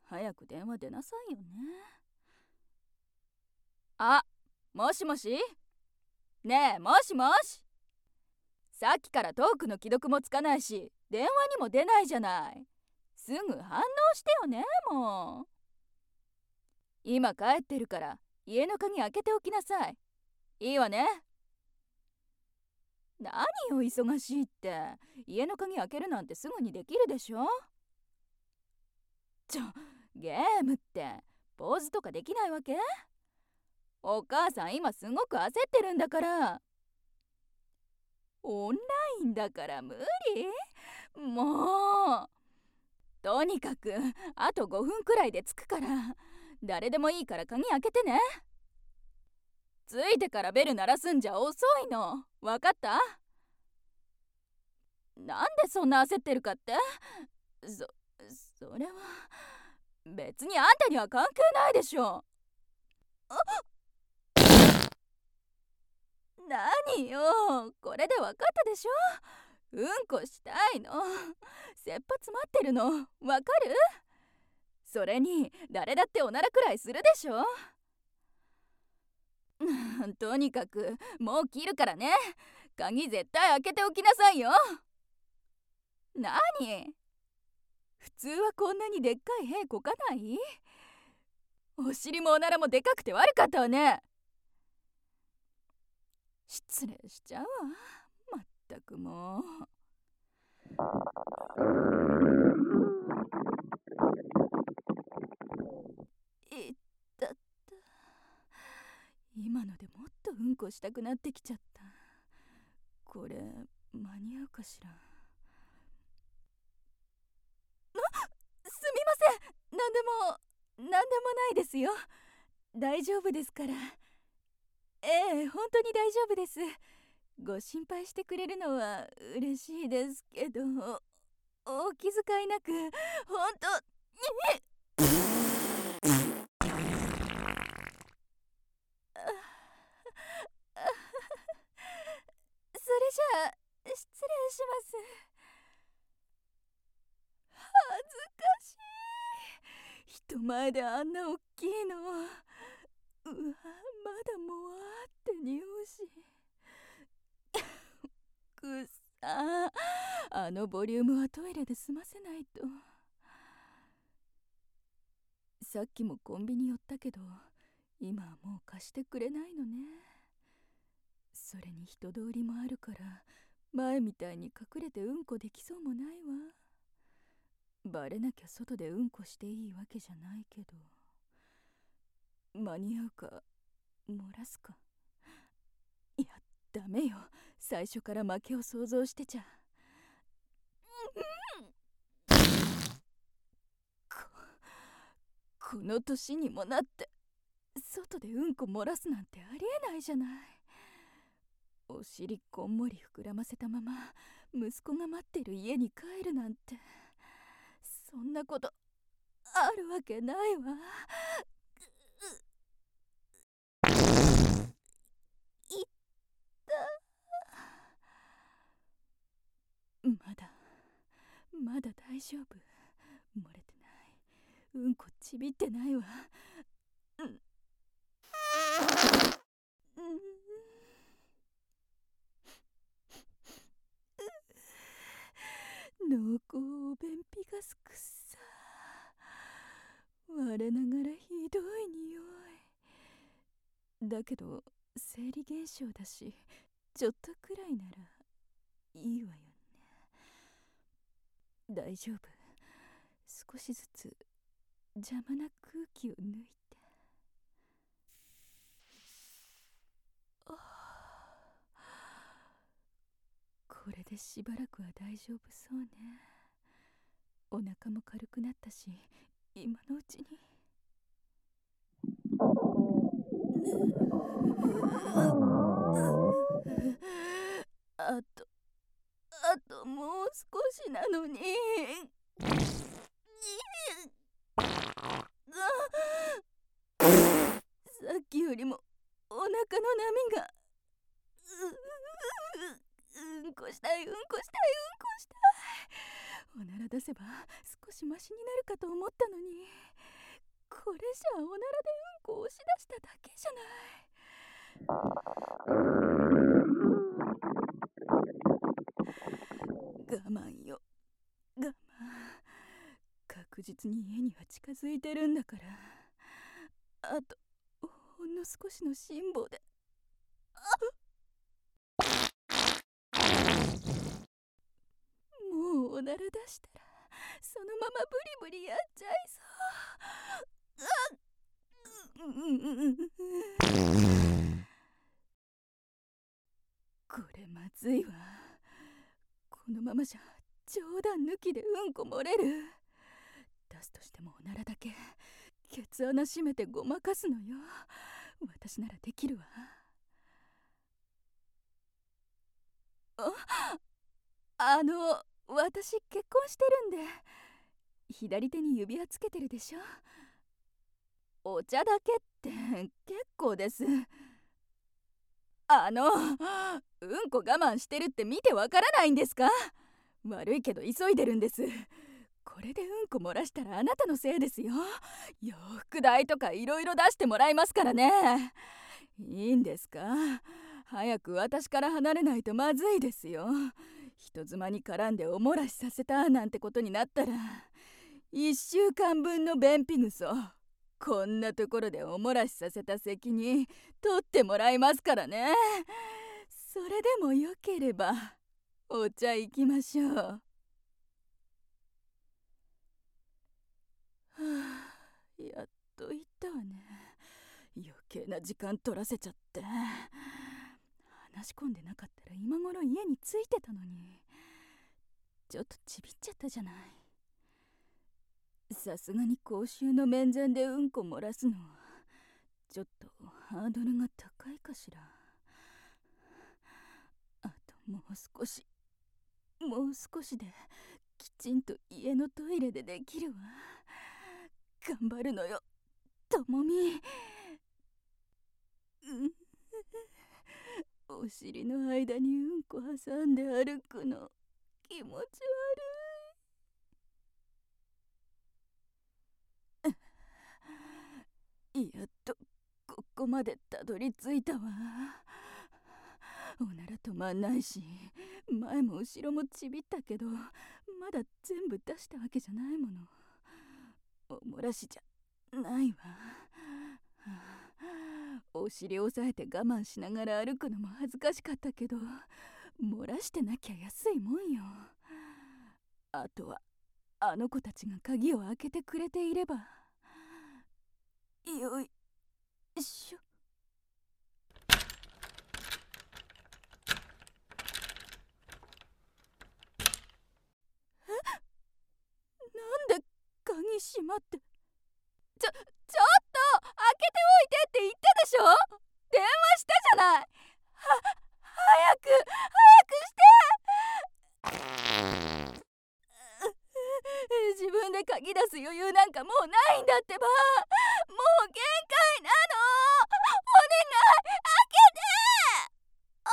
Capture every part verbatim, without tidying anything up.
早く電話出なさいよね。あ、もしもし。ねえ、もしもし。さっきからトークの既読もつかないし、電話にも出ないじゃない。すぐ反応してよね、もう。今帰ってるから家の鍵開けておきなさい。いいわね。何を忙しいって、家の鍵開けるなんてすぐにできるでしょ。ちょ、ゲームってポーズとかできないわけ？お母さん今すごく焦ってるんだから。オンラインだから無理？もう。とにかくあとごふんくらいで着くから、誰でもいいから鍵開けてね。着いてからベル鳴らすんじゃ遅いの。わかった？なんでそんな焦ってるかって？そ、それは別にあんたには関係ないでしょ。何よ、これでわかったでしょ。うんこしたいの。切羽詰まってるのわかる？それに誰だっておならくらいするでしょ。とにかくもう切るからね。鍵絶対開けておきなさいよ。何？普通はこんなにでっかい屁こかない？お尻もおならもでかくて悪かったわね。失礼しちゃうわ。まったくもう。いったった。今のでもっとうんこしたくなってきちゃった。これ間に合うかしら。すみません。何でも何でもないですよ。大丈夫ですから。ええ、本当に大丈夫です。ご心配してくれるのは嬉しいですけど、お気遣いなく、本当にそれじゃあ失礼します。恥ずかしい。人前であんな大きいの。うわ、まだもわーって匂うし。くっさ。あのボリュームはトイレで済ませないと。さっきもコンビニ寄ったけど、今はもう貸してくれないのね。それに人通りもあるから、前みたいに隠れてうんこできそうもないわ。バレなきゃ外でうんこしていいわけじゃないけど。間に合うか、漏らすか。いや、ダメよ。最初から負けを想像してちゃ。こ、この年にもなって外でうんこ漏らすなんてありえないじゃない。お尻こんもり膨らませたまま息子が待ってる家に帰るなんて、そんなことあるわけないわ。いったまだまだ大丈夫。漏れてない。うんこちびってないわ。うん、うん濃厚便秘ガスくっさ。我ながらひどい匂いだけど、生理現象だしちょっとくらいならいいわよね。大丈夫。少しずつ邪魔な空気を抜いて。ああ、これでしばらくは大丈夫そうね。お腹も軽くなったし、今のうちに。あとあともう少しなのに。さっきよりもお腹の波が。うんこしたいうんこしたいうんこしたい。おなら出せば少しマシになるかと思ったのに、これじゃおならでうんこを押し出しただけじゃない。我慢よ、我慢。確実に家には近づいてるんだから、あとほんの少しの辛抱で。もうおなら出したらそのままブリブリやっちゃいそう。これまずいわ。このままじゃ冗談抜きでうんこ漏れる。出すとしてもおならだけ。ケツ穴閉めてごまかすのよ。私ならできるわ。あ、あの私結婚してるんで。左手に指輪つけてるでしょ。お茶だけって結構です。あのうんこ我慢してるって見てわからないんですか。悪いけど急いでるんです。これでうんこ漏らしたらあなたのせいですよ。洋服代とかいろいろ出してもらいますからね。いいんですか。早く私から離れないとまずいですよ。人妻に絡んでお漏らしさせたなんてことになったらいっしゅうかんぶんの便秘ぐそ、こんなところでお漏らしさせた責任取ってもらいますからね。それでもよければお茶行きましょう。はあ、やっと行ったわね。余計な時間取らせちゃって。話し込んでなかったら今頃家に着いてたのに。ちょっとちびっちゃったじゃない。さすがに公衆の面前でうんこ漏らすのはちょっとハードルが高いかしら。あともう少し、もう少しできちんと家のトイレでできるわ。頑張るのよ、ともみ。お尻の間にうんこ挟んで歩くの気持ち悪い。やっとここまでたどり着いたわ。おなら止まんないし、前も後ろもちびったけどまだ全部出したわけじゃないもの。お漏らしじゃないわ。お尻押さえて我慢しながら歩くのも恥ずかしかったけど、漏らしてなきゃ安いもんよ。あとはあの子たちが鍵を開けてくれていれば。よいしょ。なんで鍵閉まって。ちょ、ちょっと開けておいてって言ったでしょ。電話したじゃない。は、早く早くして。自分で鍵出す余裕なんかもうないんだってば。もう限界なの。お願い開けて。あ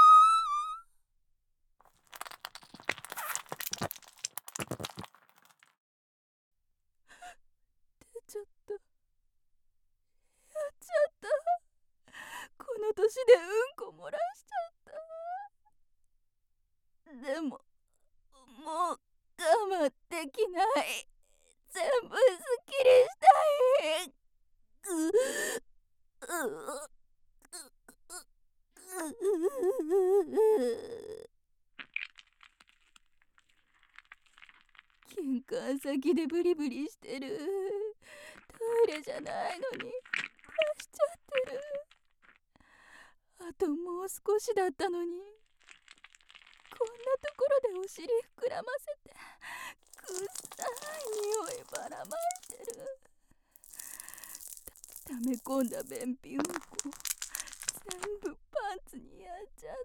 出ちゃった。やっちゃった。この年でうんこ漏らしちゃった。でももう我慢できない。全部すっきりしたい。うう玄関先でブリブリしてる。トイレじゃないのに出しちゃってる。あともう少しだったのに。こんなところでお尻膨らませてくっさい匂いばらまいてる。た、溜め込んだ便秘うんこ全部パンツにやっちゃった。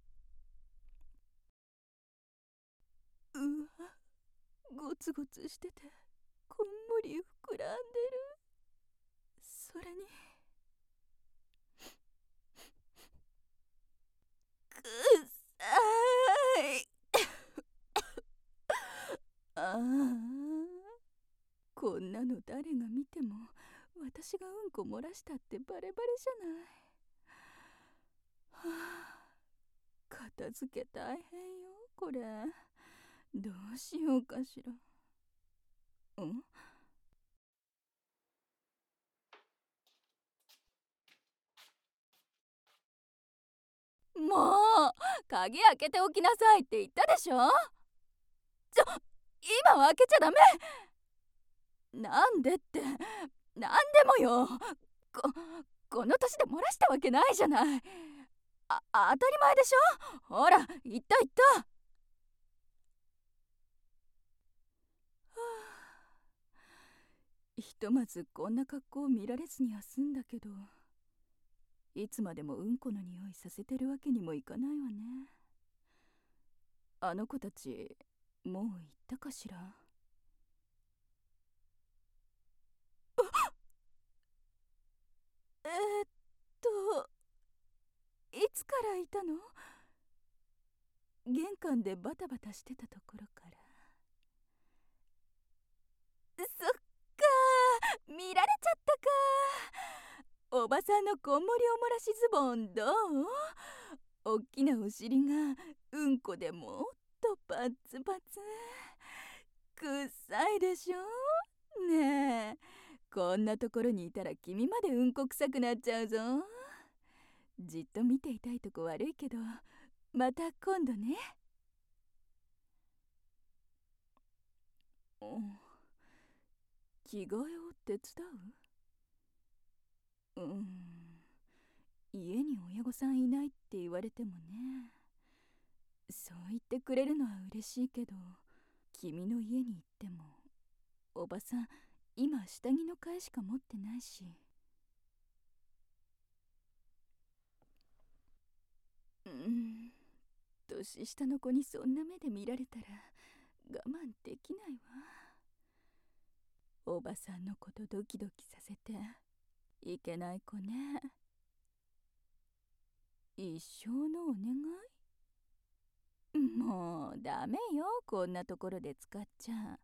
うわ、ゴツゴツしててこんもり膨らんでる。それにくっさい。 ああ、こんなの誰が見ても私がうんこ漏らしたってバレバレじゃない。はあ、片付け大変よこれ。どうしようかしら。んもう鍵開けておきなさいって言ったでしょ。ちょ、今は開けちゃダメ。なんでって、なんでもよ。こ、この年で漏らしたわけないじゃない。あ、当たり前でしょ。ほら、言った言った。はあ、ひとまずこんな格好を見られずには済んだけど、いつまでもうんこの匂いさせてるわけにもいかないわね。あの子たちもう行ったかしら。えーっといつからいたの？玄関でバタバタしてたところから。そっかー、見られちゃったか。おばさんのこんもりおもらしズボンどう？おっきなお尻がうんこでもっとパッツパツ。くっさいでしょ。ねえ、こんなところにいたら君までうんこ臭くなっちゃうぞ。じっと見ていたいとこ悪いけど、また今度ね。うん、着替えを手伝う？うん、家に親御さんいないって言われてもね。そう言ってくれるのは嬉しいけど、君の家に行ってもおばさん今下着の替えしか持ってないし。うん、年下の子にそんな目で見られたら我慢できないわ。おばさんのことドキドキさせていけない子ね。一生のお願い？もうダメよ、こんなところで使っちゃ。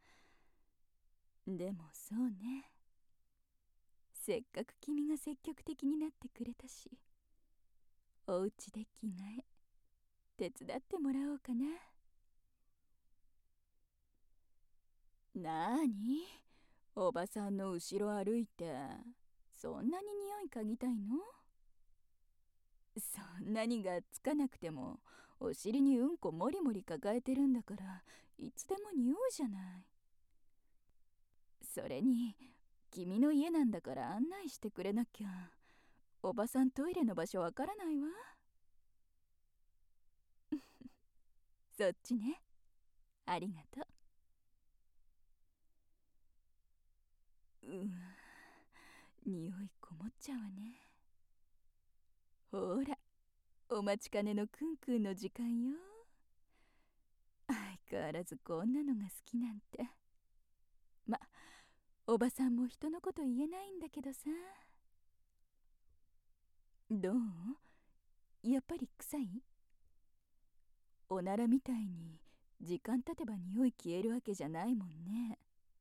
でもそうね、せっかく君が積極的になってくれたし、お家で着替え手伝ってもらおうかな。なーに、おばさんの後ろ歩いてそんなに匂い嗅ぎたいの？そんなにがっつかなくてもお尻にうんこもりもり抱えてるんだから、いつでも匂うじゃない。それに君の家なんだから案内してくれなきゃ。おばさんトイレの場所わからないわ。そっちね、ありがとう。うわ、匂いこもっちゃうわね。ほら、お待ちかねのクンクンの時間よ。相変わらずこんなのが好きなんて。ま、おばさんも人のこと言えないんだけどさ。どう？やっぱり臭い？おならみたいに時間経てば匂い消えるわけじゃないもんね。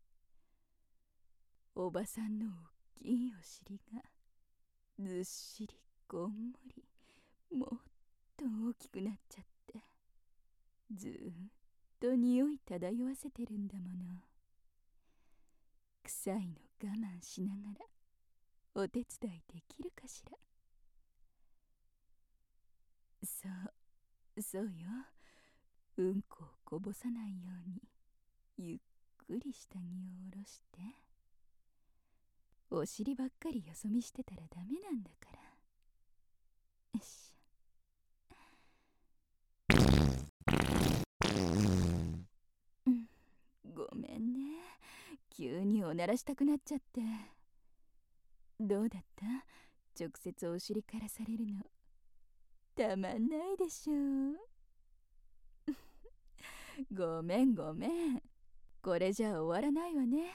おばさんの大きいお尻がずっしりこんもりもっと大きくなっちゃって、ずーっと匂い漂わせてるんだもの。臭いの我慢しながらお手伝いできるかしら。そうそうよ、うんこをこぼさないようにゆっくり下着を下ろして。お尻ばっかりよそ見してたらダメなんだから。よしょ。うん、ごめんね、急におならしたくなっちゃって。どうだった？直接お尻からされるのたまんないでしょ。ごめんごめん、これじゃ終わらないわね。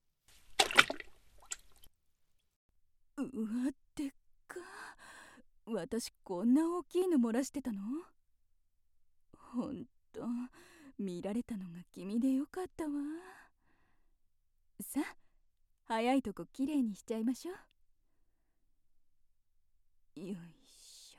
うわ、でっか。 私こんな大きいの漏らしてたの？ほんと見られたのが君でよかったわ。さあ早いとこきれいにしちゃいましょう。よいしょ。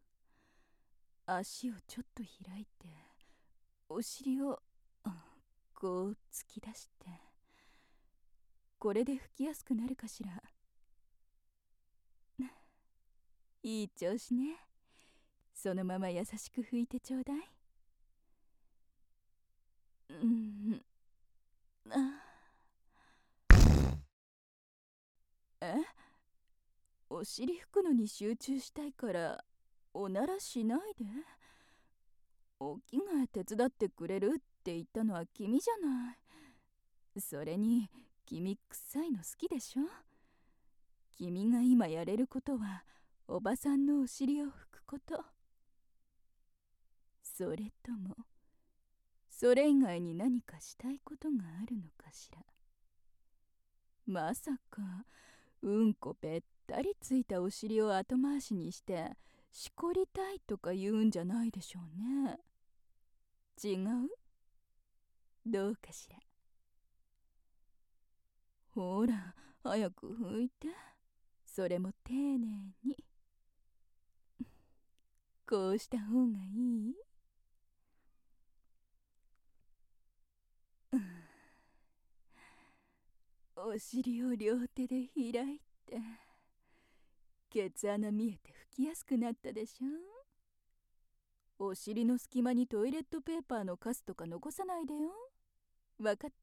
足をちょっと開いてお尻をこう突き出して、これで拭きやすくなるかしら。いい調子ね。そのまま優しく拭いてちょうだい。うんあえお尻拭くのに集中したいからおならしないで。お着替え手伝ってくれるって言ったのは君じゃない。それに君臭いの好きでしょ。君が今やれることはおばさんのお尻を拭くこと。それともそれ以外に何かしたいことがあるのかしら。まさかうんこべったりついたお尻を後回しにしてしこりたいとか言うんじゃないでしょうね。違う？どうかしら。ほら早く拭いて。それも丁寧に。こうした方がいい？お尻を両手で開いて、ケツ穴見えて拭きやすくなったでしょ。お尻の隙間にトイレットペーパーのカスとか残さないでよ。わかった？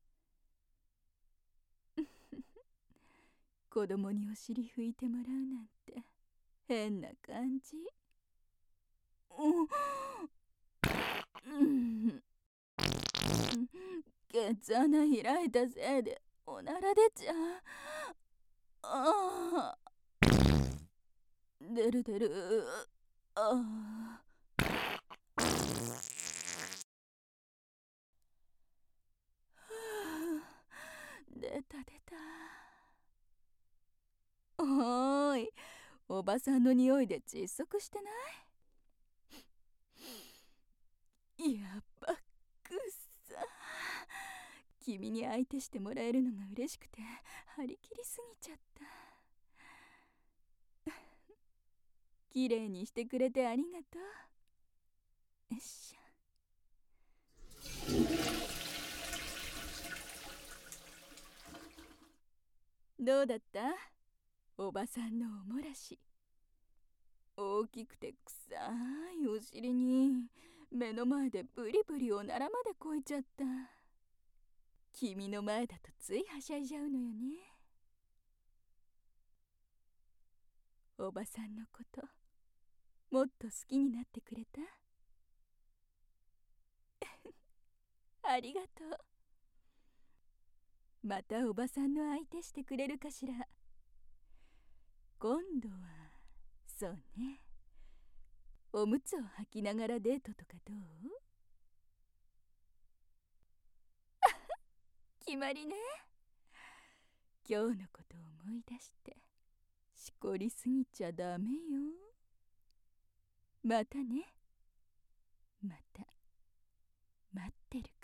子供にお尻拭いてもらうなんて変な感じ。うん、ケツ穴開いたせいでおなら出ちゃう。ああ出る出る。ああ出た出た。おーい、おばさんの匂いで窒息してない？やっぱくっさ。君に相手してもらえるのが嬉しくて張り切りすぎちゃった。きれいにしてくれてありがとう。よっしゃ。どうだった？おばさんのおもらし。大きくて臭いお尻に目の前でブリブリおならまでこいちゃった。君の前だとついはしゃいじゃうのよね。おばさんのこともっと好きになってくれた？ありがとう。またおばさんの相手してくれるかしら。今度はそうね、おむつを履きながらデートとかどう？決まりね。今日のことを思い出してしこりすぎちゃダメよ。またね。また待ってる